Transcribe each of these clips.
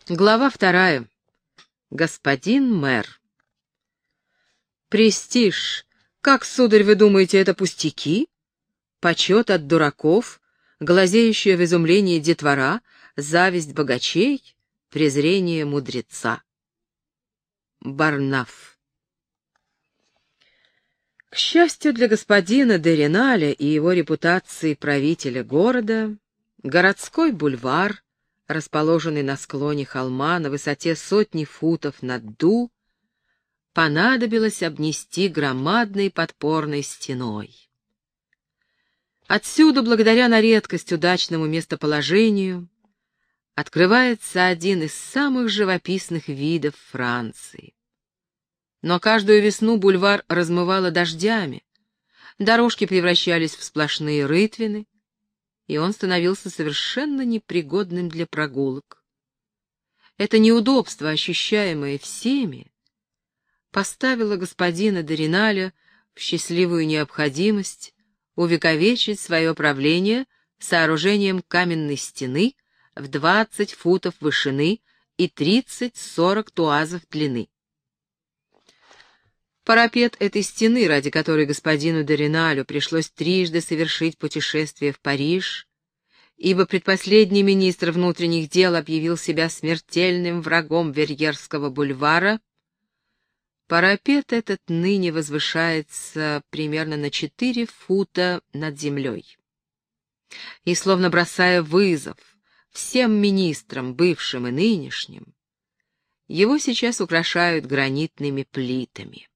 Глава 2. Господин мэр. Престиж. Как, сударь, вы думаете, это пустяки? Почет от дураков, глазеющая в изумлении детвора, зависть богачей, презрение мудреца. Барнаф. К счастью для господина де Реналя и его репутации правителя города, городской бульвар, расположенный на склоне холма на высоте 100 футов над Ду, понадобилось обнести громадной подпорной стеной. Отсюда, благодаря на редкость удачному местоположению, открывается один из самых живописных видов Франции. Но каждую весну бульвар размывало дождями, дорожки превращались в сплошные рытвины, и он становился совершенно непригодным для прогулок. Это неудобство, ощущаемое всеми, поставило господина де Реналя в счастливую необходимость увековечить свое правление сооружением каменной стены в 20 футов вышины и 30-40 туазов длины. Парапет этой стены, ради которой господину де Реналю пришлось трижды совершить путешествие в Париж, ибо предпоследний министр внутренних дел объявил себя смертельным врагом Верьерского бульвара, парапет этот ныне возвышается примерно на 4 фута над землей. И, словно бросая вызов всем министрам, бывшим и нынешним, его сейчас украшают гранитными плитами.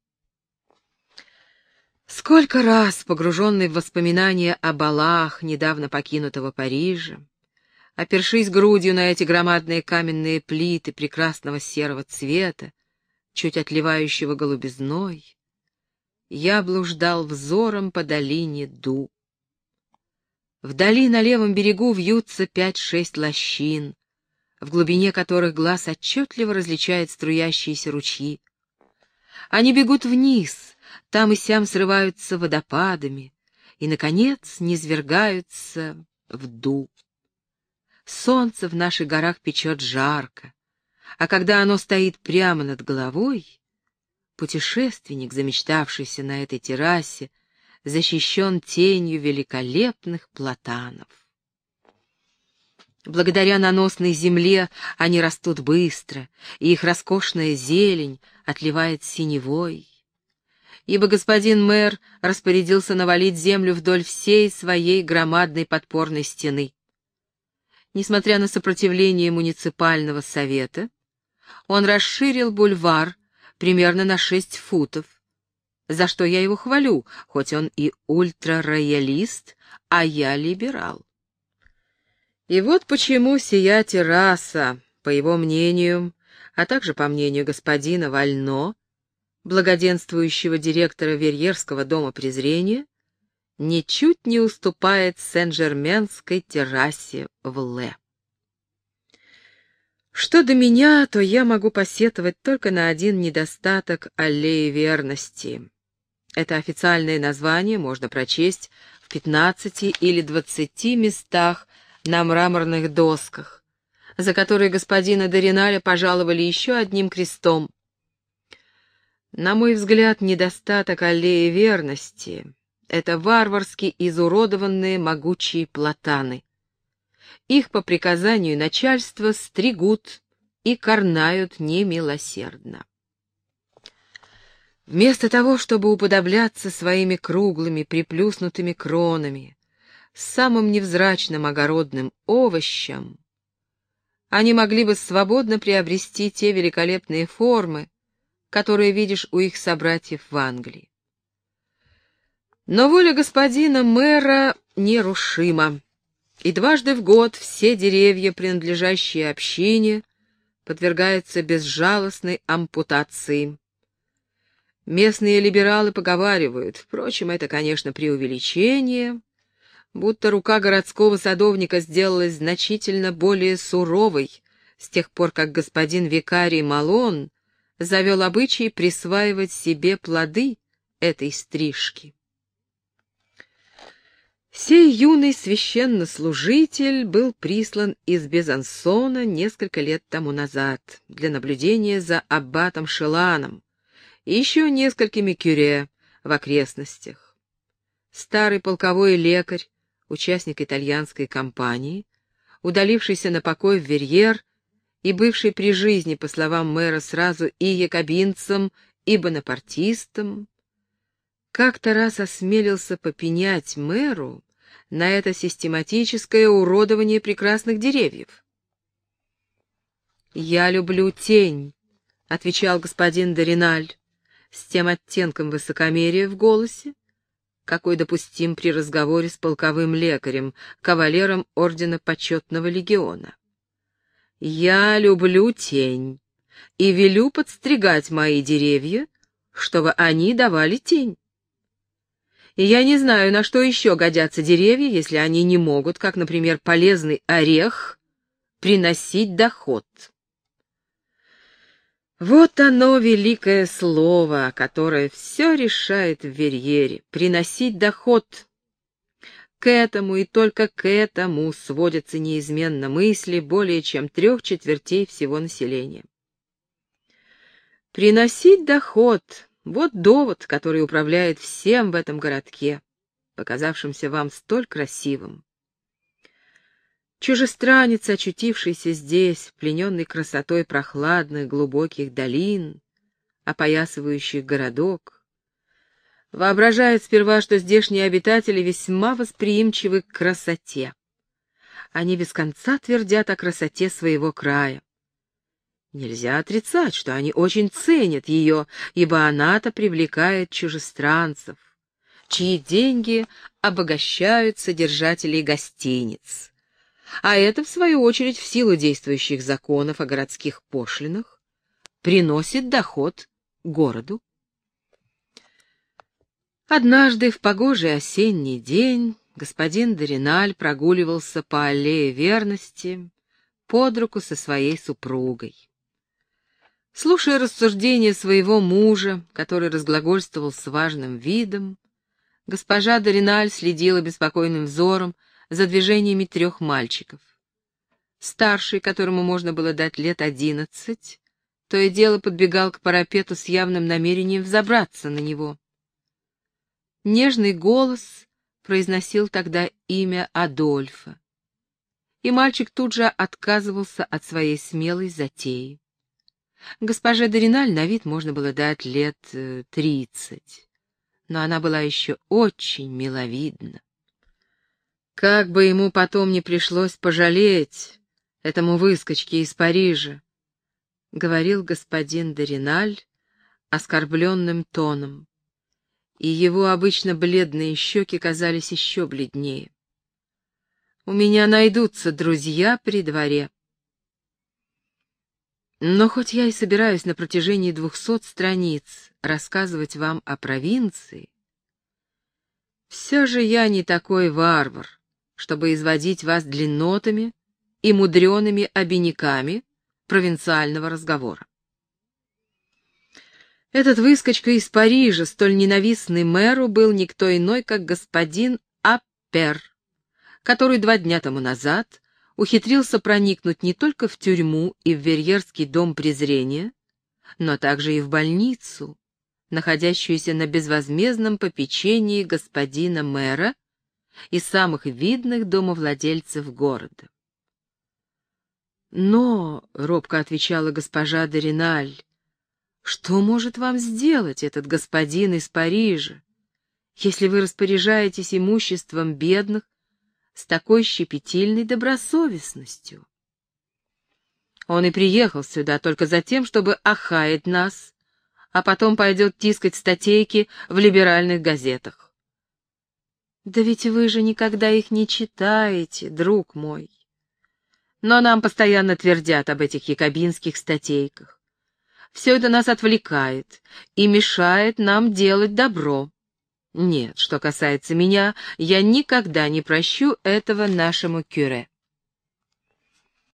Сколько раз, погруженный в воспоминания о балах недавно покинутого Парижа, опершись грудью на эти громадные каменные плиты прекрасного серого цвета, чуть отливающего голубизной, я блуждал взором по долине Ду. Вдали на левом берегу вьются 5-6 лощин, в глубине которых глаз отчетливо различает струящиеся ручьи. Они бегут вниз, там и сям срываются водопадами и, наконец, низвергаются в Ду. Солнце в наших горах печет жарко, а когда оно стоит прямо над головой, путешественник, замечтавшийся на этой террасе, защищен тенью великолепных платанов. Благодаря наносной земле они растут быстро, и их роскошная зелень отливает синевой, ибо господин мэр распорядился навалить землю вдоль всей своей громадной подпорной стены. Несмотря на сопротивление муниципального совета, он расширил бульвар примерно на 6 футов, за что я его хвалю, хоть он и ультрароялист, а я либерал. И вот почему сия терраса, по его мнению, а также по мнению господина Вально, благоденствующего директора Верьерского дома презрения, ничуть не уступает Сен-Жерменской террасе в Ле. Что до меня, то я могу посетовать только на один недостаток аллеи верности. Это официальное название можно прочесть в 15 или 20 местах на мраморных досках, за которые господина де Реналя пожаловали еще одним крестом. На мой взгляд, недостаток аллеи верности — это варварски изуродованные могучие платаны. Их по приказанию начальства стригут и карнают немилосердно. Вместо того, чтобы уподобляться своими круглыми приплюснутыми кронами самым невзрачным огородным овощам, они могли бы свободно приобрести те великолепные формы, которые видишь у их собратьев в Англии. Но воля господина мэра нерушима, и дважды в год все деревья, принадлежащие общине, подвергаются безжалостной ампутации. Местные либералы поговаривают, впрочем, это, конечно, преувеличение, будто рука городского садовника сделалась значительно более суровой с тех пор, как господин викарий Малон завел обычай присваивать себе плоды этой стрижки. Сей юный священнослужитель был прислан из Безансона несколько лет тому назад для наблюдения за аббатом Шеланом и еще несколькими кюре в окрестностях. Старый полковой лекарь, участник итальянской кампании, удалившийся на покой в Верьер и бывший при жизни, по словам мэра, сразу и якобинцем, и бонапартистом, как-то раз осмелился попенять мэру на это систематическое уродование прекрасных деревьев. «Я люблю тень», — отвечал господин де Реналь, с тем оттенком высокомерия в голосе, какой допустим при разговоре с полковым лекарем, кавалером ордена Почетного легиона. «Я люблю тень и велю подстригать мои деревья, чтобы они давали тень. И я не знаю, на что еще годятся деревья, если они не могут, как, например, полезный орех, приносить доход». Вот оно, великое слово, которое все решает в Верьере — приносить доход. К этому и только к этому сводятся неизменно мысли более чем 3/4 всего населения. Приносить доход — вот довод, который управляет всем в этом городке, показавшимся вам столь красивым. Чужестранец, очутившийся здесь, плененный красотой прохладных глубоких долин, опоясывающих городок, воображает сперва, что здешние обитатели весьма восприимчивы к красоте. Они без конца твердят о красоте своего края. Нельзя отрицать, что они очень ценят ее, ибо она-то привлекает чужестранцев, чьи деньги обогащают содержателей гостиниц. А это, в свою очередь, в силу действующих законов о городских пошлинах, приносит доход городу. Однажды в погожий осенний день господин де Реналь прогуливался по аллее Верности под руку со своей супругой. Слушая рассуждения своего мужа, который разглагольствовал с важным видом, госпожа де Реналь следила беспокойным взором за движениями 3 мальчиков. Старший, которому можно было дать лет 11, то и дело подбегал к парапету с явным намерением взобраться на него. Нежный голос произносил тогда имя Адольфа, и мальчик тут же отказывался от своей смелой затеи. Госпоже де Реналь на вид можно было дать лет 30, но она была еще очень миловидна. Как бы ему потом не пришлось пожалеть этому выскочке из Парижа, — говорил господин де Реналь оскорбленным тоном, и его обычно бледные щеки казались еще бледнее. «У меня найдутся друзья при дворе. Но хоть я и собираюсь на протяжении 200 страниц рассказывать вам о провинции, все же я не такой варвар, чтобы изводить вас длиннотами и мудреными обиняками провинциального разговора. Этот выскочка из Парижа, столь ненавистный мэру, был никто иной, как господин Аппер, который 2 дня тому назад ухитрился проникнуть не только в тюрьму и в Верьерский дом презрения, но также и в больницу, находящуюся на безвозмездном попечении господина мэра и самых видных домовладельцев города. «Но, — робко отвечала госпожа де Реналь, — что может вам сделать этот господин из Парижа, если вы распоряжаетесь имуществом бедных с такой щепетильной добросовестностью? Он и приехал сюда только за тем, чтобы охаять нас, а потом пойдет тискать статейки в либеральных газетах. Да ведь вы же никогда их не читаете, друг мой. Но нам постоянно твердят об этих якобинских статейках. Все это нас отвлекает и мешает нам делать добро. Нет, что касается меня, я никогда не прощу этого нашему кюре.